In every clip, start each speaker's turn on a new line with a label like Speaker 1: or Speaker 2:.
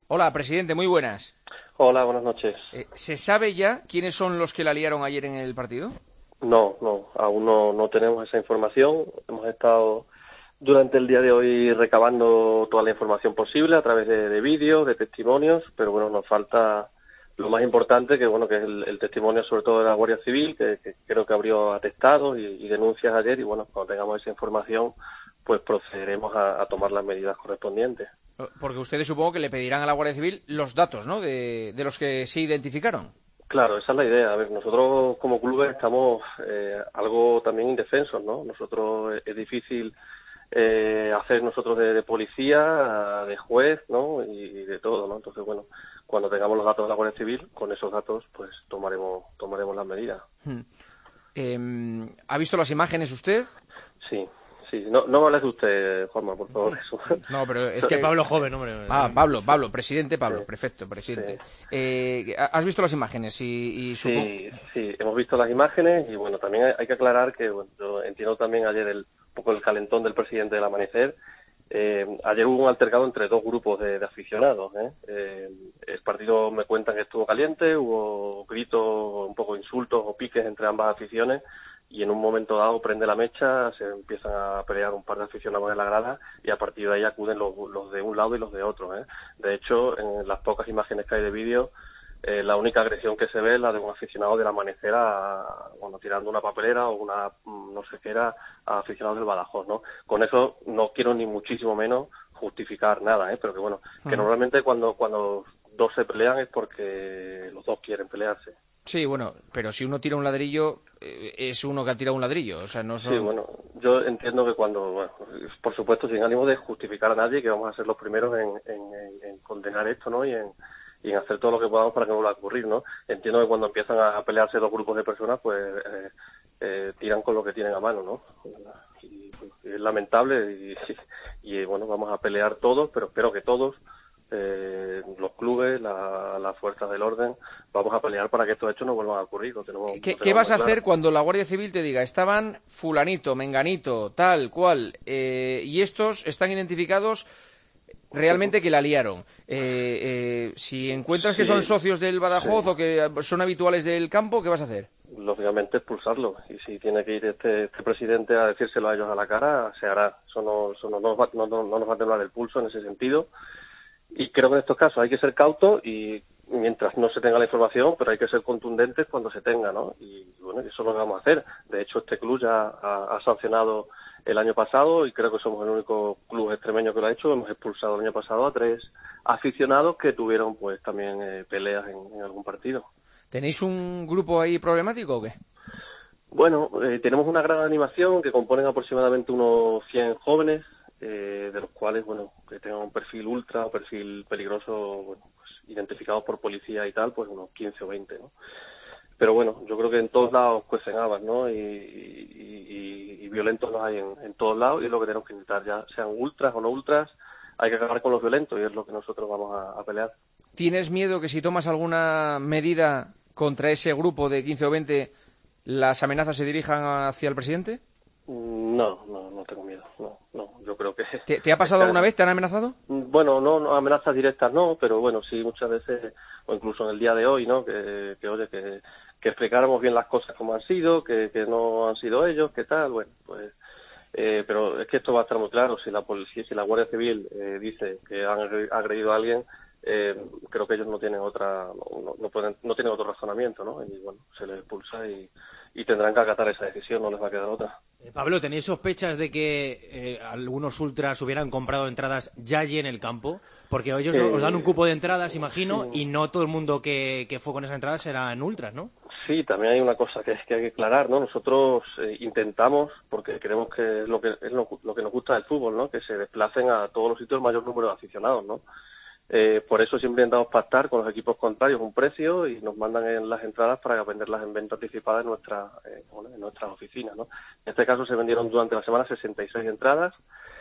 Speaker 1: Hola, presidente, muy buenas.
Speaker 2: Hola, buenas noches.
Speaker 1: ¿Se sabe ya quiénes son los que la liaron ayer en el partido?
Speaker 2: No, aún no tenemos esa información. Hemos estado durante el día de hoy recabando toda la información posible a través de vídeos, de testimonios, pero bueno, nos falta lo más importante, que bueno, que es el testimonio sobre todo de la Guardia Civil, que creo que abrió atestados y denuncias ayer, y bueno, cuando tengamos esa información, pues procederemos a tomar las medidas correspondientes.
Speaker 1: Porque ustedes supongo que le pedirán a la Guardia Civil los datos, ¿no? De los que se identificaron.
Speaker 2: Claro, esa es la idea. A ver, nosotros como clubes estamos algo también indefensos, ¿no? Nosotros es difícil hacer nosotros de policía, de juez, ¿no? Y de todo, ¿no? Entonces, bueno, cuando tengamos los datos de la Guardia Civil, con esos datos, pues tomaremos las medidas.
Speaker 1: Hmm. ¿Ha visto las imágenes usted?
Speaker 2: Sí, sí. No me hables de usted, Juanma, por favor. Eso.
Speaker 1: No, pero es
Speaker 3: Es que
Speaker 1: que...
Speaker 3: Pablo joven, hombre.
Speaker 1: Pablo, presidente Pablo,
Speaker 2: Sí,
Speaker 1: perfecto, presidente.
Speaker 2: sí.
Speaker 1: ¿Has visto las imágenes? Y supongo...
Speaker 2: Sí, hemos visto las imágenes y bueno, también hay que aclarar que bueno, yo entiendo también ayer un poco el calentón del presidente del Amanecer. Ayer hubo un altercado entre dos grupos de aficionados. El partido me cuentan que estuvo caliente, hubo gritos, un poco insultos o piques entre ambas aficiones y en un momento dado prende la mecha, se empiezan a pelear un par de aficionados en la grada y a partir de ahí acuden los de un lado y los de otro. De hecho, en las pocas imágenes que hay de vídeo, la única agresión que se ve es la de un aficionado del Amanecer bueno, tirando una papelera o una no sé qué era a aficionados del Badajoz, ¿no? Con eso no quiero ni muchísimo menos justificar nada, pero que bueno, que normalmente cuando dos se pelean es porque los dos quieren pelearse.
Speaker 1: Sí, bueno, pero si uno tira un ladrillo, es uno que ha tirado un ladrillo, o sea, no
Speaker 2: Sí,
Speaker 1: son...
Speaker 2: bueno, yo entiendo que bueno, por supuesto, sin ánimo de justificar a nadie, que vamos a ser los primeros en condenar esto, ¿no? Y en hacer todo lo que podamos para que no vuelva a ocurrir, ¿no? Entiendo que cuando empiezan a pelearse dos grupos de personas, pues tiran con lo que tienen a mano, ¿no? Y, pues, es lamentable y, bueno, vamos a pelear todos, pero espero que todos, los clubes, las fuerzas del orden, vamos a pelear para que estos hechos no vuelvan a ocurrir, lo
Speaker 1: ¿Qué
Speaker 2: tenemos
Speaker 1: vas
Speaker 2: muy
Speaker 1: a
Speaker 2: claro.
Speaker 1: hacer cuando la Guardia Civil te diga, estaban fulanito, menganito, tal, cual, y estos están identificados realmente que la liaron? Si encuentras que son
Speaker 2: Sí,
Speaker 1: socios del Badajoz
Speaker 2: sí.
Speaker 1: o que son habituales del campo, ¿qué vas a hacer?
Speaker 2: Lógicamente expulsarlo, y si tiene que ir este presidente a decírselo a ellos a la cara, se hará. Eso no nos va a temblar el pulso en ese sentido, y creo que en estos casos hay que ser cautos y mientras no se tenga la información, pero hay que ser contundentes cuando se tenga, ¿no? Y bueno, eso es lo que vamos a hacer. De hecho, este club ya ha sancionado el año pasado y creo que somos el único club extremeño que lo ha hecho. Hemos expulsado el año pasado a 3 aficionados que tuvieron pues también peleas en algún partido.
Speaker 1: ¿Tenéis un grupo ahí problemático o qué?
Speaker 2: Bueno, tenemos una gran animación que componen aproximadamente unos 100 jóvenes, de los cuales, bueno, que tengan un perfil ultra o perfil peligroso, bueno, pues identificados por policía y tal, pues unos 15 o 20, ¿no? Pero bueno, yo creo que en todos lados cuecen habas, ¿no? Y violentos los hay en todos lados y es lo que tenemos que intentar, ya sean ultras o no ultras, hay que acabar con los violentos y es lo que nosotros vamos a pelear.
Speaker 1: ¿Tienes miedo que si tomas alguna medida contra ese grupo de 15 o 20, las amenazas se dirijan hacia el presidente?
Speaker 2: No tengo miedo, no, yo creo que...
Speaker 1: ¿Te ha pasado alguna vez? ¿Te han amenazado?
Speaker 2: Bueno, no amenazas directas no, pero bueno, sí muchas veces, o incluso en el día de hoy, ¿no? Oye, que explicáramos bien las cosas como han sido, que no han sido ellos, que tal, bueno, pues... pero es que esto va a estar muy claro, si la policía, si la Guardia Civil dice que han agredido a alguien, creo que ellos no tienen no tienen otro razonamiento, ¿no? Y bueno, se les expulsa y tendrán que acatar esa decisión, no les va a quedar otra.
Speaker 3: Pablo, ¿tenéis sospechas de que algunos ultras hubieran comprado entradas ya allí en el campo? Porque ellos os dan un cupo de entradas, imagino,
Speaker 2: Sí.
Speaker 3: y no todo el mundo que fue con esas entradas eran ultras, ¿no?
Speaker 2: Sí, también hay una cosa que hay que aclarar, ¿no? Nosotros intentamos, porque creemos que es lo que nos gusta del fútbol, ¿no? Que se desplacen a todos los sitios el mayor número de aficionados, ¿no? Por eso siempre intentamos pactar con los equipos contrarios un precio y nos mandan las entradas para venderlas en venta anticipada en nuestras oficinas, ¿no? En este caso se vendieron durante la semana 66 entradas,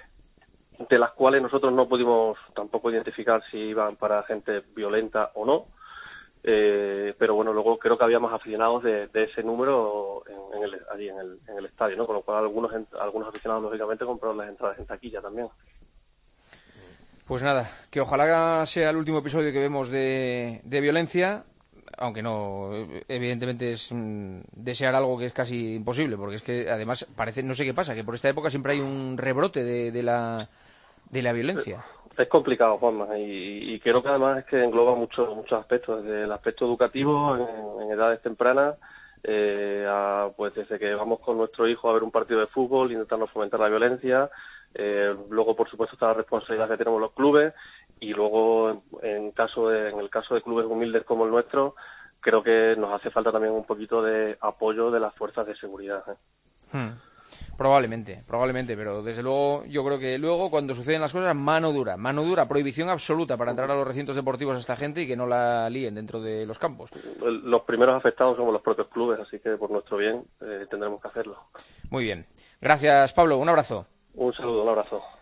Speaker 2: de las cuales nosotros no pudimos tampoco identificar si iban para gente violenta o no. Pero bueno, luego creo que había más aficionados de ese número allí en el estadio, ¿no? Con lo cual algunos aficionados lógicamente compraron las entradas en taquilla también.
Speaker 1: Pues nada, que ojalá sea el último episodio que vemos de violencia, aunque no, evidentemente es desear algo que es casi imposible, porque es que además parece, no sé qué pasa, que por esta época siempre hay un rebrote de la violencia.
Speaker 2: Es complicado, Juanma, y creo que además es que engloba muchos aspectos, desde el aspecto educativo en edades tempranas, pues desde que vamos con nuestro hijo a ver un partido de fútbol, intentando fomentar la violencia, luego por supuesto está la responsabilidad que tenemos los clubes, y luego en el caso de clubes humildes como el nuestro, creo que nos hace falta también un poquito de apoyo de las fuerzas de seguridad.
Speaker 1: Probablemente, pero desde luego yo creo que luego cuando suceden las cosas, mano dura, prohibición absoluta para entrar a los recintos deportivos a esta gente y que no la líen dentro de los campos.
Speaker 2: Los primeros afectados somos los propios clubes, así que por nuestro bien tendremos que hacerlo.
Speaker 1: Muy bien. Gracias, Pablo. Un abrazo.
Speaker 2: Un saludo, un abrazo.